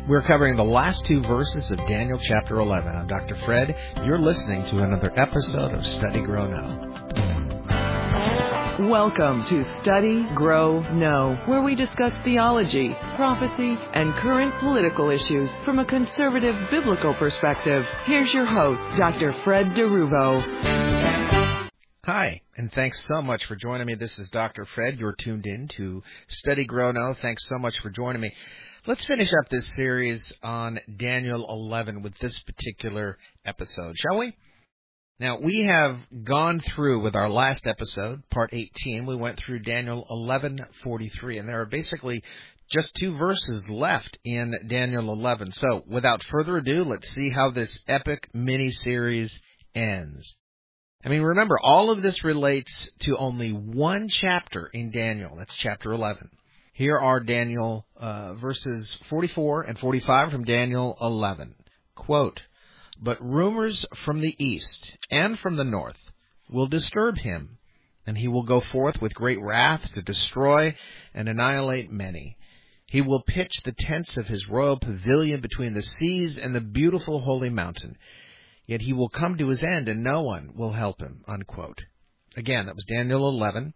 We're covering the last two verses of Daniel chapter 11. I'm Dr. Fred. You're listening to another episode of Study, Grow, Know. Welcome to Study, Grow, Know, where we discuss theology, prophecy, and current political issues from a conservative biblical perspective. Here's your host, Dr. Fred DeRuvo. Hi, and thanks so much for joining me. This is Dr. Fred. You're tuned in to Study, Grow, Know. Thanks so much for joining me. Let's finish up this series on Daniel 11 with this particular episode, shall we? Now, we have gone through with our last episode, part 18, we went through Daniel 11:43, and there are basically just two verses left in Daniel 11. So, without further ado, let's see how this epic mini-series ends. I mean, remember, all of this relates to only one chapter in Daniel. That's chapter 11. Here are Daniel verses 44 and 45 from Daniel 11. Quote, "But rumors from the east and from the north will disturb him, and he will go forth with great wrath to destroy and annihilate many. He will pitch the tents of his royal pavilion between the seas and the beautiful holy mountain. Yet he will come to his end, and no one will help him." Unquote. Again, that was Daniel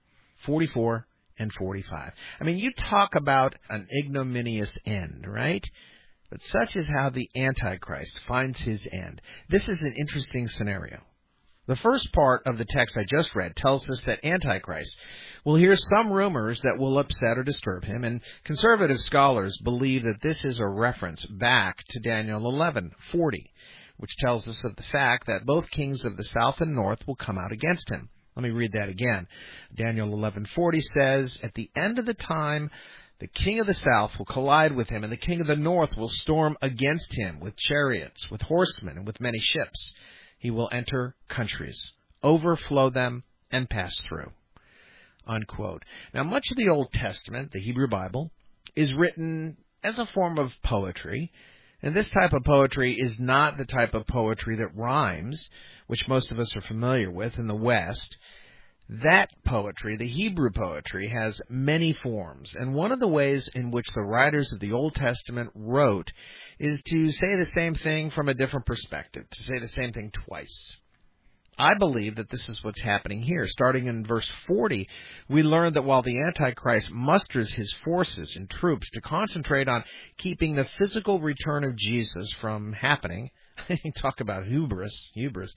11:44 and 45. I mean, you talk about an ignominious end, right? But such is how the Antichrist finds his end. This is an interesting scenario. The first part of the text I just read tells us that Antichrist will hear some rumors that will upset or disturb him, and conservative scholars believe that this is a reference back to Daniel 11:40, which tells us of the fact that both kings of the south and north will come out against him. Let me read that again. Daniel 11:40 says, "At the end of the time, the king of the south will collide with him, and the king of the north will storm against him with chariots, with horsemen, and with many ships. He will enter countries, overflow them, and pass through." Unquote. Now, much of the Old Testament, the Hebrew Bible, is written as a form of poetry. And this type of poetry is not the type of poetry that rhymes, which most of us are familiar with in the West. That poetry, the Hebrew poetry, has many forms, and one of the ways in which the writers of the Old Testament wrote is to say the same thing from a different perspective, to say the same thing twice. I believe that this is what's happening here. Starting in verse 40, we learn that while the Antichrist musters his forces and troops to concentrate on keeping the physical return of Jesus from happening, talk about hubris.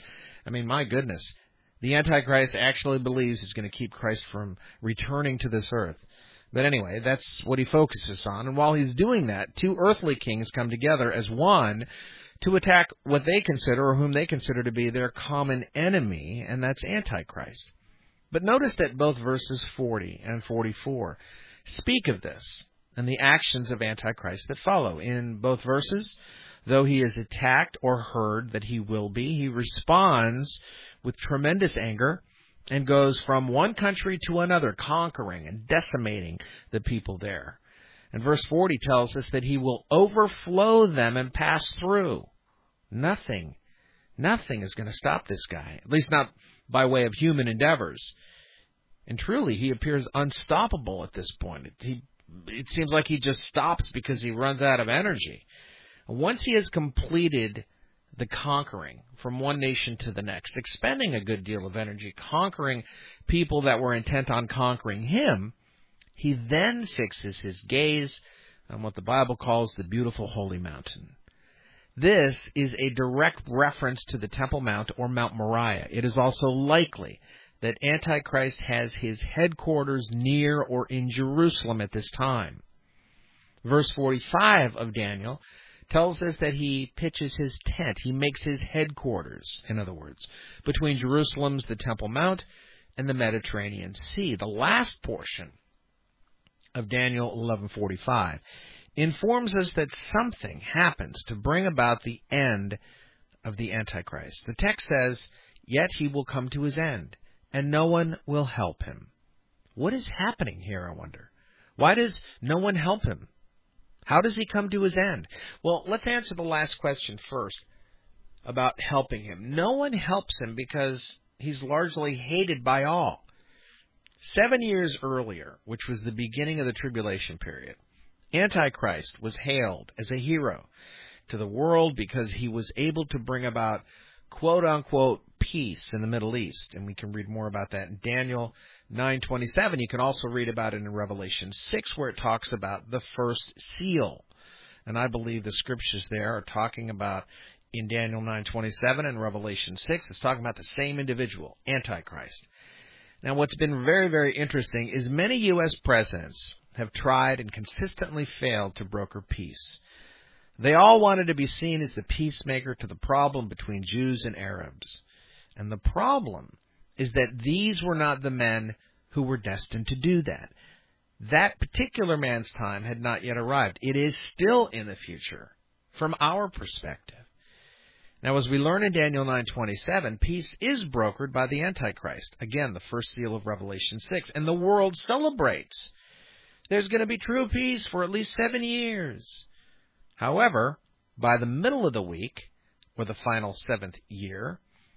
I mean, my goodness. The Antichrist actually believes he's going to keep Christ from returning to this earth. But anyway, that's what he focuses on. And while he's doing that, two earthly kings come together as one to attack what they consider, or whom they consider to be their common enemy, and that's Antichrist. But notice that both verses 40 and 44 speak of this and the actions of Antichrist that follow. In both verses, though he is attacked or heard that he will be, he responds with tremendous anger and goes from one country to another, conquering and decimating the people there. And verse 40 tells us that he will overflow them and pass through. Nothing is going to stop this guy, at least not by way of human endeavors. And truly, he appears unstoppable at this point. It seems like he just stops because he runs out of energy. Once he has completed the conquering from one nation to the next, expending a good deal of energy, conquering people that were intent on conquering him, he then fixes his gaze on what the Bible calls the beautiful holy mountain. This is a direct reference to the Temple Mount or Mount Moriah. It is also likely that Antichrist has his headquarters near or in Jerusalem at this time. Verse 45 of Daniel tells us that he pitches his tent. He makes his headquarters, in other words, between Jerusalem's the Temple Mount and the Mediterranean Sea. The last portion of Daniel 11:45 informs us that something happens to bring about the end of the Antichrist. The text says, "Yet he will come to his end, and no one will help him." What is happening here, I wonder? Why does no one help him? How does he come to his end? Well, let's answer the last question first about helping him. No one helps him because he's largely hated by all. 7 years earlier, which was the beginning of the tribulation period, Antichrist was hailed as a hero to the world because he was able to bring about quote-unquote peace in the Middle East. And we can read more about that in Daniel 9:27. You can also read about it in Revelation 6, where it talks about the first seal. And I believe the scriptures there are talking about, in Daniel 9:27 and Revelation 6, it's talking about the same individual, Antichrist. Now, what's been very, very interesting is many U.S. presidents have tried and consistently failed to broker peace. They all wanted to be seen as the peacemaker to the problem between Jews and Arabs. And the problem is that these were not the men who were destined to do that. That particular man's time had not yet arrived. It is still in the future, from our perspective. Now, as we learn in Daniel 9:27, peace is brokered by the Antichrist. Again, the first seal of Revelation 6. And the world celebrates. There's going to be true peace for at least 7 years. However, by the middle of the week, or the final 7th year,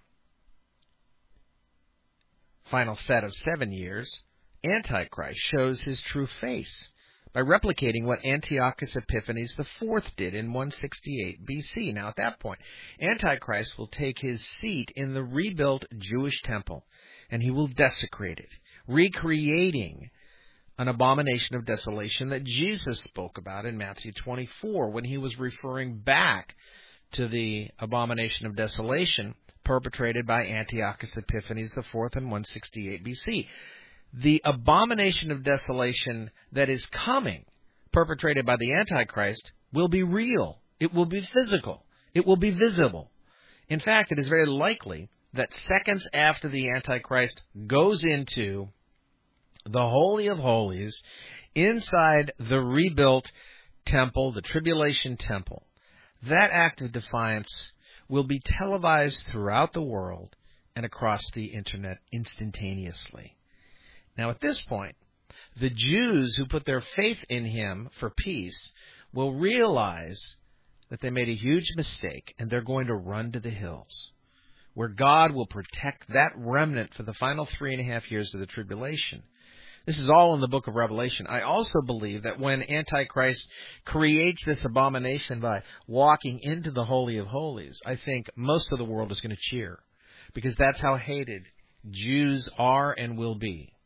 final set of 7 years, Antichrist shows his true face by replicating what Antiochus Epiphanes IV did in 168 BC. Now, at that point, Antichrist will take his seat in the rebuilt Jewish temple, and he will desecrate it, recreating an abomination of desolation that Jesus spoke about in Matthew 24 when he was referring back to the abomination of desolation perpetrated by Antiochus Epiphanes IV in 168 BC. The abomination of desolation that is coming, perpetrated by the Antichrist, will be real. It will be physical. It will be visible. In fact, it is very likely that seconds after the Antichrist goes into the Holy of Holies, inside the rebuilt temple, the Tribulation Temple, that act of defiance will be televised throughout the world and across the Internet instantaneously. Now, at this point, the Jews who put their faith in him for peace will realize that they made a huge mistake, and they're going to run to the hills, where God will protect that remnant for the final 3.5 years of the tribulation. This is all in the book of Revelation. I also believe that when Antichrist creates this abomination by walking into the Holy of Holies, I think most of the world is going to cheer, because that's how hated Jews are and will be.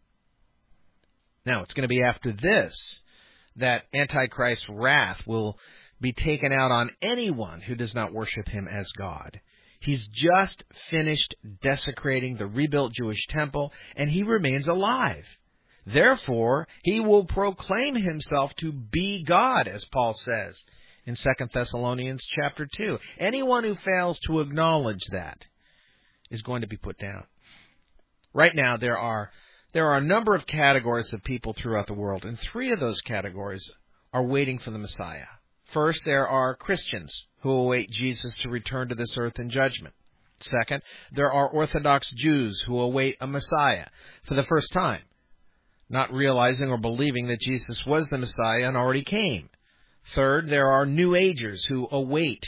Now, it's going to be after this that Antichrist's wrath will be taken out on anyone who does not worship him as God. He's just finished desecrating the rebuilt Jewish temple, and he remains alive. Therefore, he will proclaim himself to be God, as Paul says in 2 Thessalonians chapter 2. Anyone who fails to acknowledge that is going to be put down. Right now, there are a number of categories of people throughout the world, and 3 of those categories are waiting for the Messiah. First, there are Christians who await Jesus to return to this earth in judgment. Second, there are Orthodox Jews who await a Messiah for the first time, not realizing or believing that Jesus was the Messiah and already came. Third, there are New Agers who await,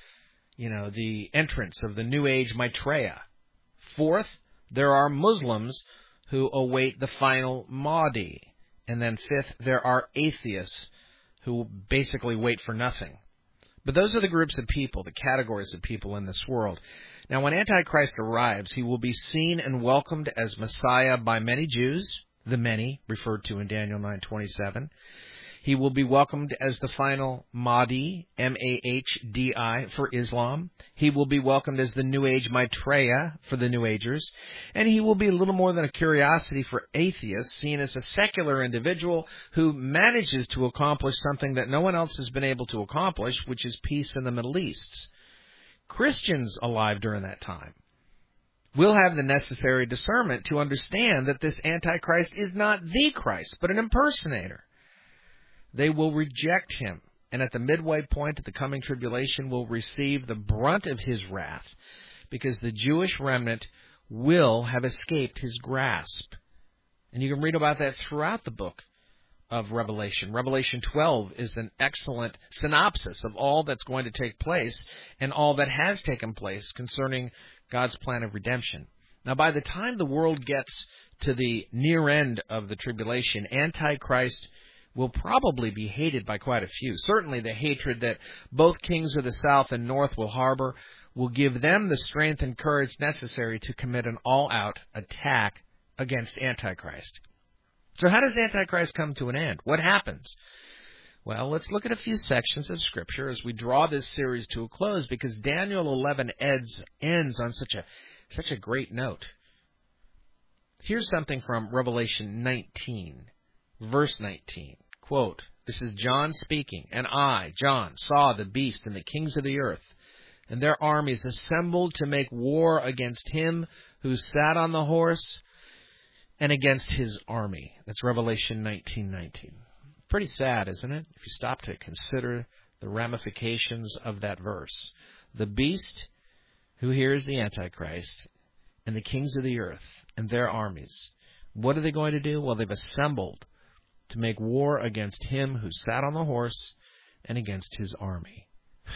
the entrance of the New Age Maitreya. Fourth, there are Muslims who await the final Mahdi. And then fifth, there are atheists who basically wait for nothing. But those are the groups of people, the categories of people in this world. Now, when Antichrist arrives, he will be seen and welcomed as Messiah by many Jews, the many referred to in Daniel 9:27. He will be welcomed as the final Mahdi, M-A-H-D-I, for Islam. He will be welcomed as the New Age Maitreya for the New Agers. And he will be little more than a curiosity for atheists, seen as a secular individual who manages to accomplish something that no one else has been able to accomplish, which is peace in the Middle East. Christians alive during that time will have the necessary discernment to understand that this Antichrist is not the Christ, but an impersonator. They will reject him, and at the midway point of the coming tribulation will receive the brunt of his wrath, because the Jewish remnant will have escaped his grasp. And you can read about that throughout the book of Revelation. Revelation 12 is an excellent synopsis of all that's going to take place and all that has taken place concerning God's plan of redemption. Now, by the time the world gets to the near end of the tribulation, Antichrist will probably be hated by quite a few. Certainly the hatred that both kings of the south and north will harbor will give them the strength and courage necessary to commit an all-out attack against Antichrist. So how does Antichrist come to an end? What happens? Well, let's look at a few sections of Scripture as we draw this series to a close, because Daniel 11 ends on such a great note. Here's something from Revelation 19, verse 19. Quote, this is John speaking, "And I, John, saw the beast and the kings of the earth, and their armies assembled to make war against him who sat on the horse and against his army." That's Revelation 19:19. Pretty sad, isn't it, if you stop to consider the ramifications of that verse. The beast, who here is the Antichrist, and the kings of the earth and their armies. What are they going to do? Well, they've assembled to make war against him who sat on the horse and against his army.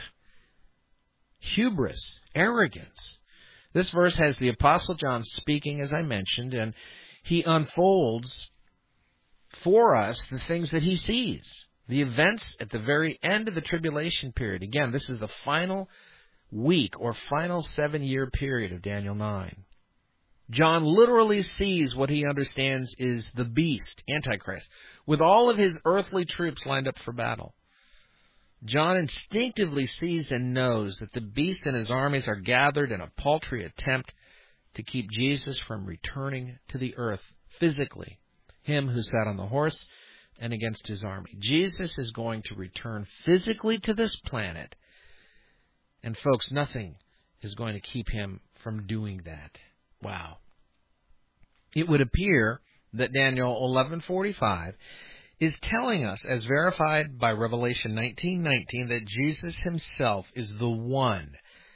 Hubris, arrogance. This verse has the Apostle John speaking, as I mentioned, and he unfolds for us the things that he sees, the events at the very end of the tribulation period. Again, this is the final week or final 7-year period of Daniel 9. John literally sees what he understands is the beast, Antichrist, with all of his earthly troops lined up for battle. John instinctively sees and knows that the beast and his armies are gathered in a paltry attempt to keep Jesus from returning to the earth physically, him who sat on the horse and against his army. Jesus is going to return physically to this planet, and folks, nothing is going to keep him from doing that. Wow. It would appear that Daniel 11:45 is telling us, as verified by Revelation 19:19, that Jesus himself is the one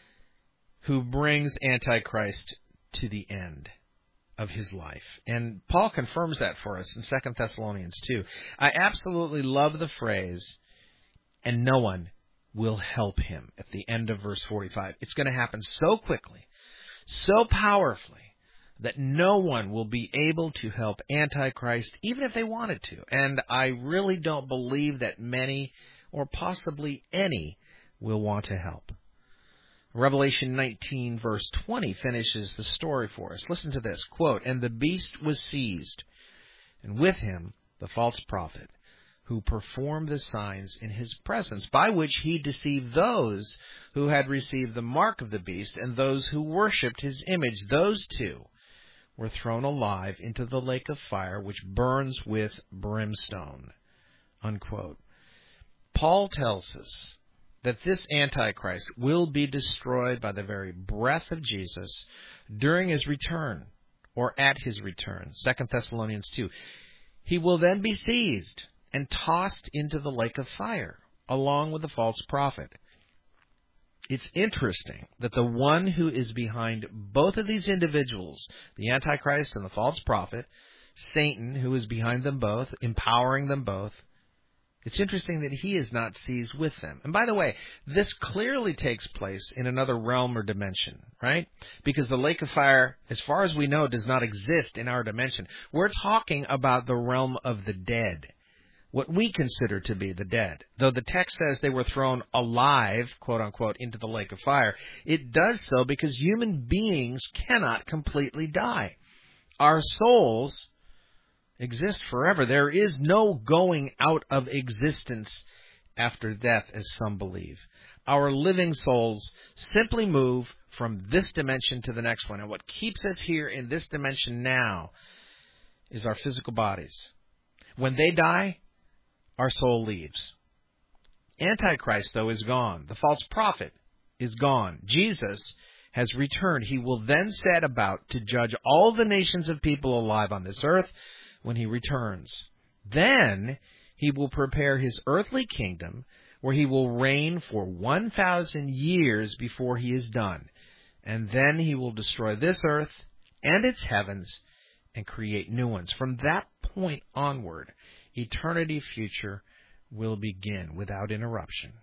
who brings Antichrist to the end of his life. And Paul confirms that for us in 2 Thessalonians 2. I absolutely love the phrase, "and no one will help him," at the end of verse 45. It's going to happen so quickly, so powerfully, that no one will be able to help Antichrist, even if they wanted to. And I really don't believe that many, or possibly any, will want to help. Revelation 19, verse 20, finishes the story for us. Listen to this, quote, "And the beast was seized, and with him the false prophet, who performed the signs in his presence, by which he deceived those who had received the mark of the beast and those who worshipped his image. Those two were thrown alive into the lake of fire, which burns with brimstone." Unquote. Paul tells us that this Antichrist will be destroyed by the very breath of Jesus during his return, or at his return. 2 Thessalonians 2. He will then be seized and tossed into the lake of fire, along with the false prophet. It's interesting that the one who is behind both of these individuals, the Antichrist and the false prophet, Satan, who is behind them both, empowering them both, it's interesting that he is not seized with them. And by the way, this clearly takes place in another realm or dimension, right? Because the lake of fire, as far as we know, does not exist in our dimension. We're talking about the realm of the dead, what we consider to be the dead. Though the text says they were thrown alive, quote unquote, into the lake of fire, it does so because human beings cannot completely die. Our souls exist forever. There is no going out of existence after death, as some believe. Our living souls simply move from this dimension to the next one. And what keeps us here in this dimension now is our physical bodies. When they die, our soul leaves. Antichrist, though, is gone. The false prophet is gone. Jesus has returned. He will then set about to judge all the nations of people alive on this earth when he returns. Then he will prepare his earthly kingdom, where he will reign for 1,000 years before he is done. And then he will destroy this earth and its heavens and create new ones. From that point onward, eternity future will begin without interruption.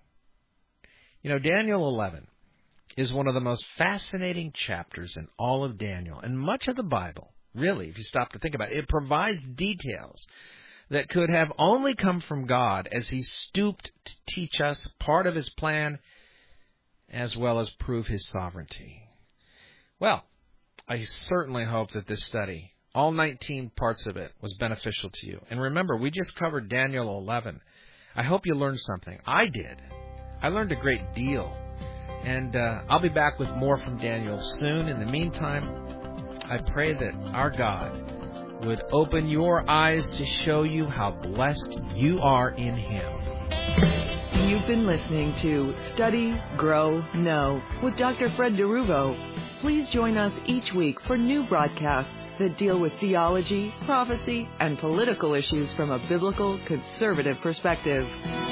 You know, Daniel 11 is one of the most fascinating chapters in all of Daniel and much of the Bible. Really, if you stop to think about it, it provides details that could have only come from God as He stooped to teach us part of His plan as well as prove His sovereignty. Well, I certainly hope that this study, all 19 parts of it, was beneficial to you. And remember, we just covered Daniel 11. I hope you learned something. I did. I learned a great deal. And I'll be back with more from Daniel soon. In the meantime, I pray that our God would open your eyes to show you how blessed you are in Him. You've been listening to Study, Grow, Know with Dr. Fred DeRuvo. Please join us each week for new broadcasts that deal with theology, prophecy, and political issues from a biblical, conservative perspective.